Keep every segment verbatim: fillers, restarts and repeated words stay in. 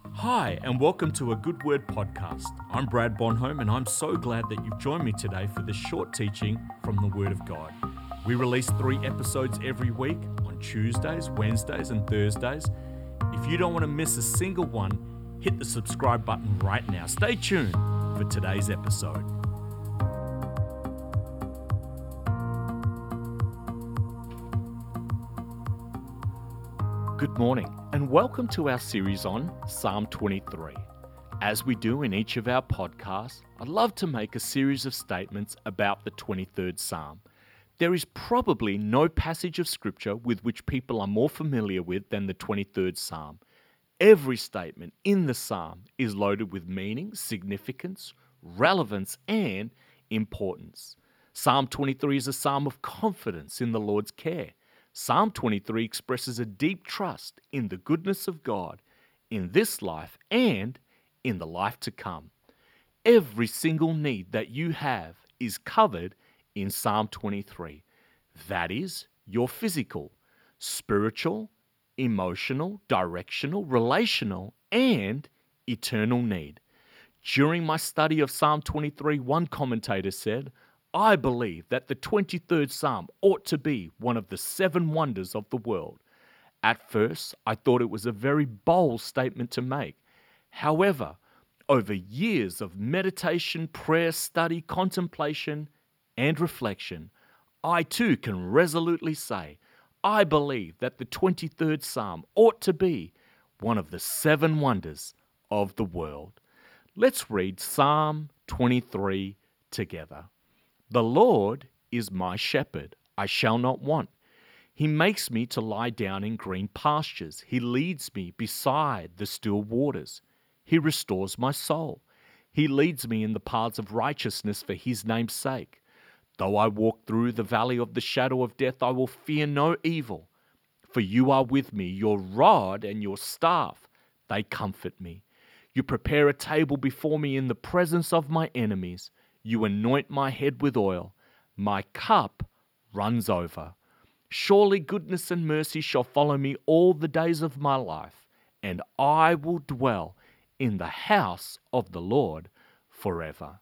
Hi, and welcome to a Good Word podcast. I'm Brad Bonholm, and I'm so glad that you've joined me today for this short teaching from the Word of God. We release three episodes every week on Tuesdays, Wednesdays, and Thursdays. If you don't want to miss a single one, hit the subscribe button right now. Stay tuned for today's episode. Good morning, and welcome to our series on Psalm twenty-three. As we do in each of our podcasts, I'd love to make a series of statements about the twenty-third Psalm. There is probably no passage of Scripture with which people are more familiar with than the twenty-third Psalm. Every statement in the Psalm is loaded with meaning, significance, relevance, and importance. Psalm twenty-three is a psalm of confidence in the Lord's care. Psalm twenty-three expresses a deep trust in the goodness of God in this life and in the life to come. Every single need that you have is covered in Psalm twenty-three. That is your physical, spiritual, emotional, directional, relational, and eternal need. During my study of Psalm twenty-three, one commentator said, I believe that the twenty-third Psalm ought to be one of the seven wonders of the world. At first, I thought it was a very bold statement to make. However, over years of meditation, prayer, study, contemplation, and reflection, I too can resolutely say, I believe that the twenty-third Psalm ought to be one of the seven wonders of the world. Let's read Psalm twenty-three together. The Lord is my shepherd, I shall not want. He makes me to lie down in green pastures. He leads me beside the still waters. He restores my soul. He leads me in the paths of righteousness for his name's sake. Though I walk through the valley of the shadow of death, I will fear no evil. For you are with me, your rod and your staff, they comfort me. You prepare a table before me in the presence of my enemies. You anoint my head with oil. My cup runs over. Surely goodness and mercy shall follow me all the days of my life, and I will dwell in the house of the Lord forever.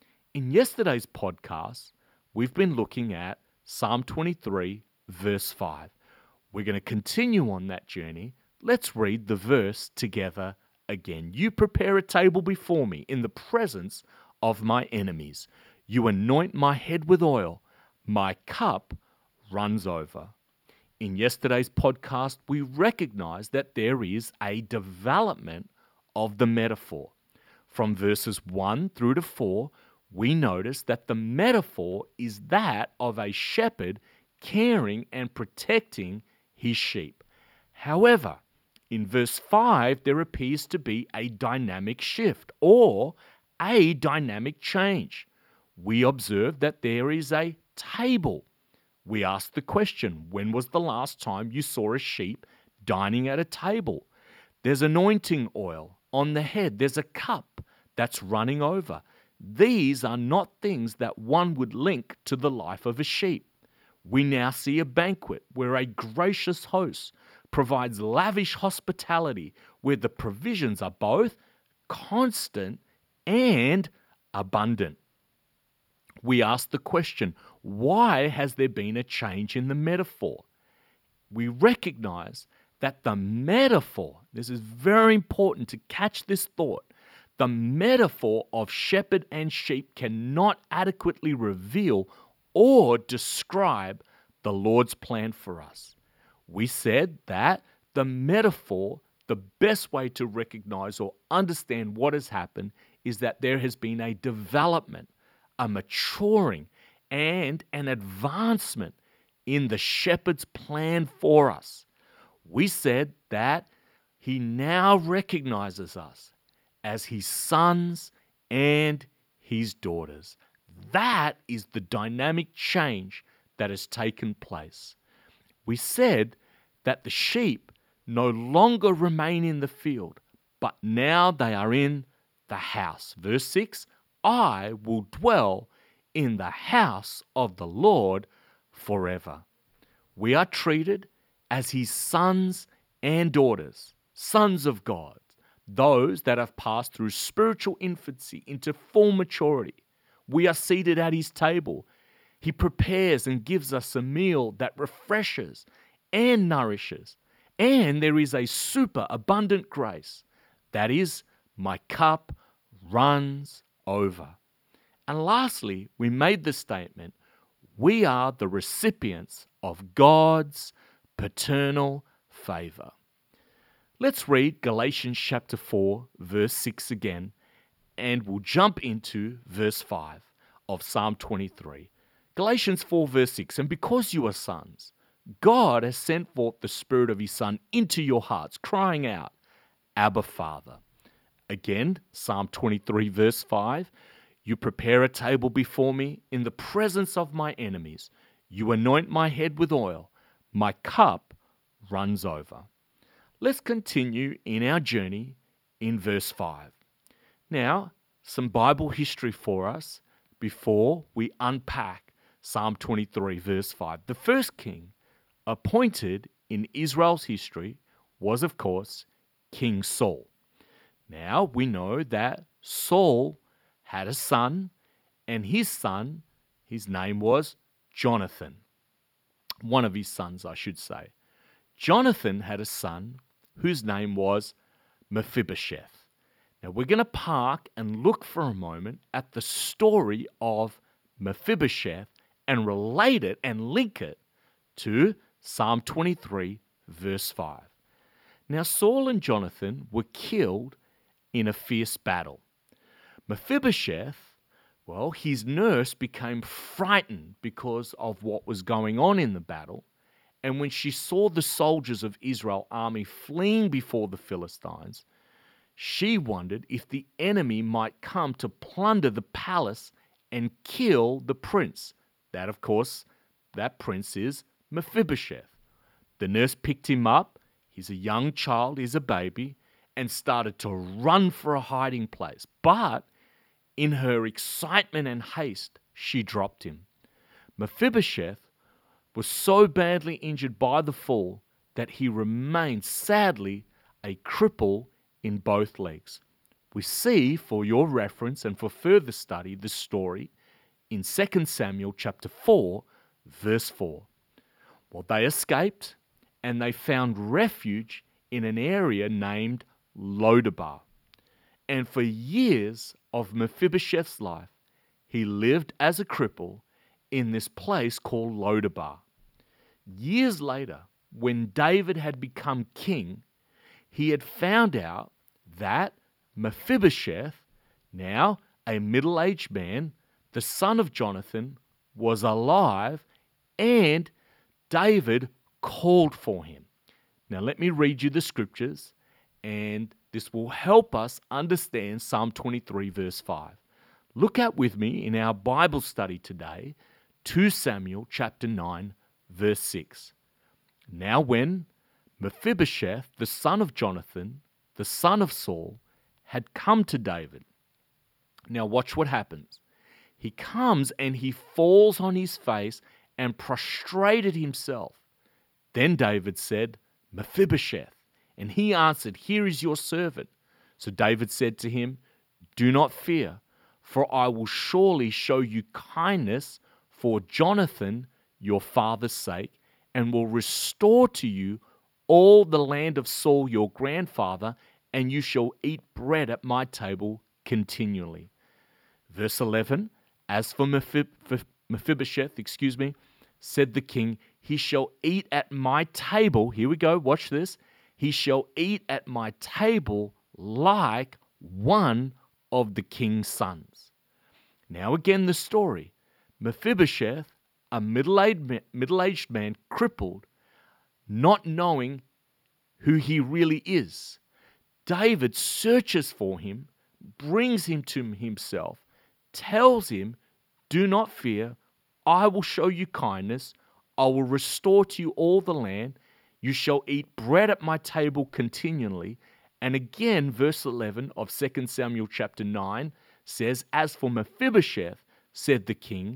In yesterday's podcast, we've been looking at Psalm twenty-three, verse five. We're going to continue on that journey. Let's read the verse together again. You prepare a table before me in the presence of my enemies. You anoint my head with oil. My cup runs over. In yesterday's podcast, we recognized that there is a development of the metaphor. From verses one through to four, we notice that the metaphor is that of a shepherd caring and protecting his sheep. However, in verse five, there appears to be a dynamic shift or a dynamic change. We observe that there is a table. We ask the question, when was the last time you saw a sheep dining at a table? There's anointing oil on the head. There's a cup that's running over. These are not things that one would link to the life of a sheep. We now see a banquet where a gracious host provides lavish hospitality, where the provisions are both constant and abundant. We ask the question, why has there been a change in the metaphor? We recognize that the metaphor, this is very important to catch this thought, the metaphor of shepherd and sheep cannot adequately reveal or describe the Lord's plan for us. We said that the metaphor, the best way to recognize or understand what has happened is that there has been a development, a maturing, and an advancement in the shepherd's plan for us. We said that he now recognizes us as his sons and his daughters. That is the dynamic change that has taken place. We said that the sheep no longer remain in the field, but now they are in the house. Verse six, I will dwell in the house of the Lord forever. We are treated as his sons and daughters, sons of God, those that have passed through spiritual infancy into full maturity. We are seated at his table. He prepares and gives us a meal that refreshes and nourishes. And there is a super abundant grace. That is, my cup runs over. And lastly, we made the statement, we are the recipients of God's paternal favor. Let's read Galatians chapter four, verse six again, and we'll jump into verse five of Psalm twenty-three. Galatians four, verse six, and because you are sons, God has sent forth the Spirit of his Son into your hearts, crying out, Abba, Father. Again, Psalm twenty-three, verse five, you prepare a table before me in the presence of my enemies. You anoint my head with oil. My cup runs over. Let's continue in our journey in verse five. Now, some Bible history for us before we unpack Psalm twenty-three, verse five. The first king appointed in Israel's history was, of course, King Saul. Now, we know that Saul had a son, and his son, his name was Jonathan. One of his sons, I should say. Jonathan had a son whose name was Mephibosheth. Now, we're going to park and look for a moment at the story of Mephibosheth and relate it and link it to Psalm twenty-three, verse five. Now, Saul and Jonathan were killed in a fierce battle. Mephibosheth, well, his nurse became frightened because of what was going on in the battle. And when she saw the soldiers of Israel's army fleeing before the Philistines, she wondered if the enemy might come to plunder the palace and kill the prince. That, of course, that prince is Mephibosheth. The nurse picked him up. He's a young child, he's a baby, and started to run for a hiding place. But in her excitement and haste, she dropped him. Mephibosheth was so badly injured by the fall that he remained, sadly, a cripple in both legs. We see, for your reference and for further study, the story in Second Samuel chapter four, verse four. Well, they escaped and they found refuge in an area named Lodabar. And for years of Mephibosheth's life, he lived as a cripple in this place called Lodabar. Years later, when David had become king, he had found out that Mephibosheth, now a middle-aged man, the son of Jonathan, was alive, and David called for him. Now let me read you the scriptures, and this will help us understand Psalm twenty-three, verse five. Look at with me in our Bible study today, Second Samuel chapter nine, verse six. Now when Mephibosheth, the son of Jonathan, the son of Saul, had come to David. Now watch what happens. He comes and he falls on his face and prostrated himself. Then David said, Mephibosheth. And he answered, Here is your servant. So David said to him, Do not fear, for I will surely show you kindness for Jonathan, your father's sake, and will restore to you all the land of Saul your grandfather, and you shall eat bread at my table continually. Verse eleven, As for Mephib- Mephibosheth, excuse me, said the king, he shall eat at my table. Here we go, watch this. He shall eat at my table like one of the king's sons. Now again the story. Mephibosheth, a middle-aged, middle-aged man, crippled, not knowing who he really is. David searches for him, brings him to himself, tells him, Do not fear, I will show you kindness, I will restore to you all the land, you shall eat bread at my table continually. And again, verse eleven of Second Samuel chapter nine says, As for Mephibosheth, said the king,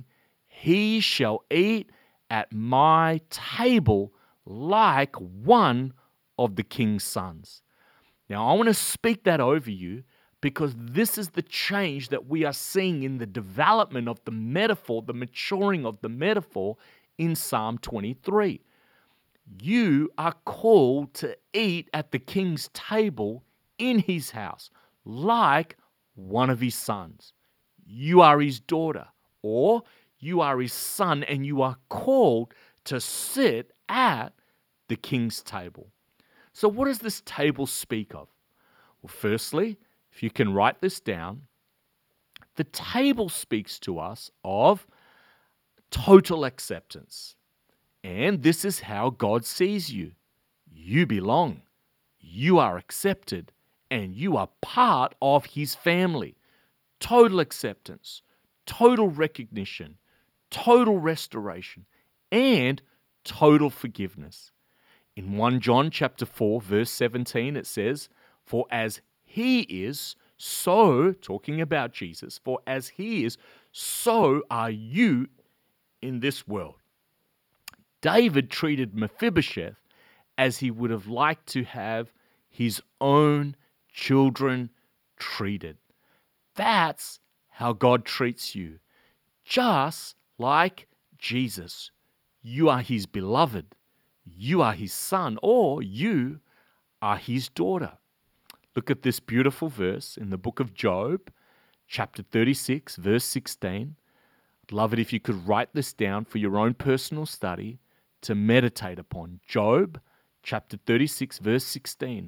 he shall eat at my table like one of the king's sons. Now, I want to speak that over you because this is the change that we are seeing in the development of the metaphor, the maturing of the metaphor in Psalm twenty-three. You are called to eat at the king's table in his house, like one of his sons. You are his daughter, or you are his son, and you are called to sit at the king's table. So what does this table speak of? Well, firstly, if you can write this down, the table speaks to us of total acceptance. And this is how God sees you. You belong. You are accepted. And you are part of his family. Total acceptance, total recognition, total restoration, and total forgiveness. In First John chapter four, verse seventeen, it says, "For as he is, so," talking about Jesus, "for as he is, so are you in this world." David treated Mephibosheth as he would have liked to have his own children treated. That's how God treats you. Just like Jesus. You are his beloved. You are his son, or you are his daughter. Look at this beautiful verse in the book of Job, chapter thirty-six, verse sixteen. I'd love it if you could write this down for your own personal study to meditate upon. Job, chapter thirty-six, verse sixteen.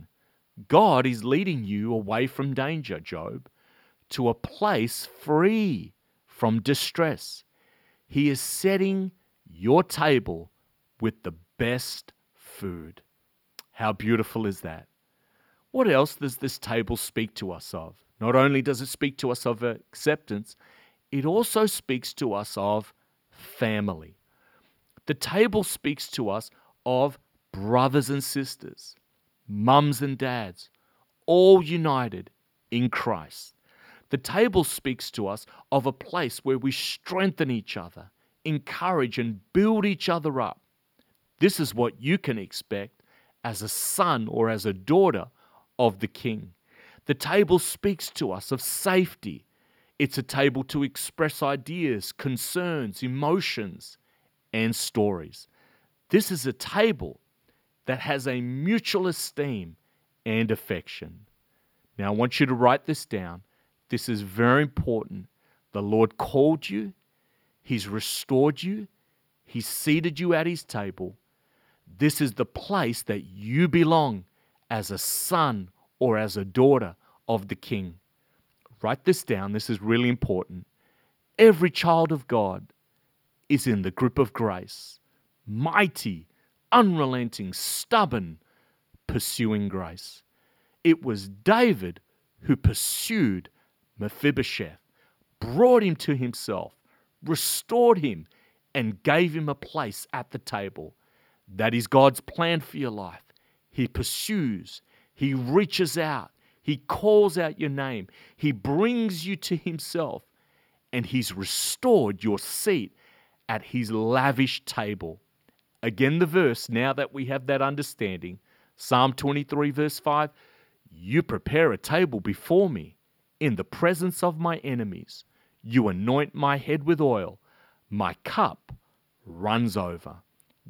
God is leading you away from danger, Job, to a place free from distress. He is setting your table with the best food. How beautiful is that? What else does this table speak to us of? Not only does it speak to us of acceptance, it also speaks to us of family. The table speaks to us of brothers and sisters, mums and dads, all united in Christ. The table speaks to us of a place where we strengthen each other, encourage and build each other up. This is what you can expect as a son or as a daughter of the King. The table speaks to us of safety. It's a table to express ideas, concerns, emotions, and stories. This is a table that has a mutual esteem and affection. Now, I want you to write this down. This is very important. The Lord called you. He's restored you. He's seated you at his table. This is the place that you belong as a son or as a daughter of the King. Write this down. This is really important. Every child of God is in the grip of grace. Mighty, unrelenting, stubborn, pursuing grace. It was David who pursued Mephibosheth, brought him to himself, restored him, and gave him a place at the table. That is God's plan for your life. He pursues, he reaches out, he calls out your name, he brings you to himself, and he's restored your seat at his lavish table. Again, the verse, now that we have that understanding, Psalm twenty-three, verse five, "You prepare a table before me in the presence of my enemies. You anoint my head with oil. My cup runs over."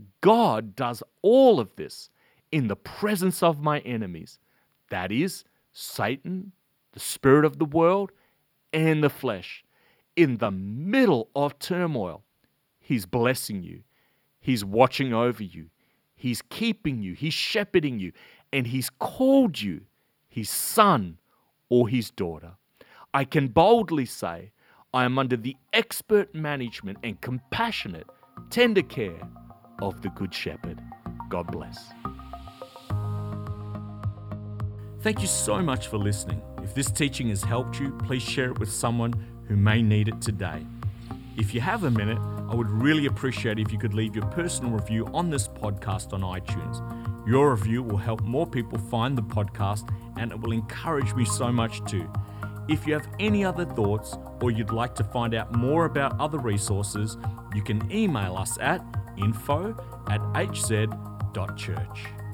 God does all of this in the presence of my enemies. That is, Satan, the spirit of the world, and the flesh. In the middle of turmoil, he's blessing you. He's watching over you. He's keeping you. He's shepherding you. And he's called you his son or his daughter. I can boldly say, I am under the expert management and compassionate, tender care of the Good Shepherd. God bless. Thank you so much for listening. If this teaching has helped you, please share it with someone who may need it today. If you have a minute, I would really appreciate if you could leave your personal review on this podcast on iTunes. Your review will help more people find the podcast, and it will encourage me so much too. If you have any other thoughts or you'd like to find out more about other resources, you can email us at info at h z dot church.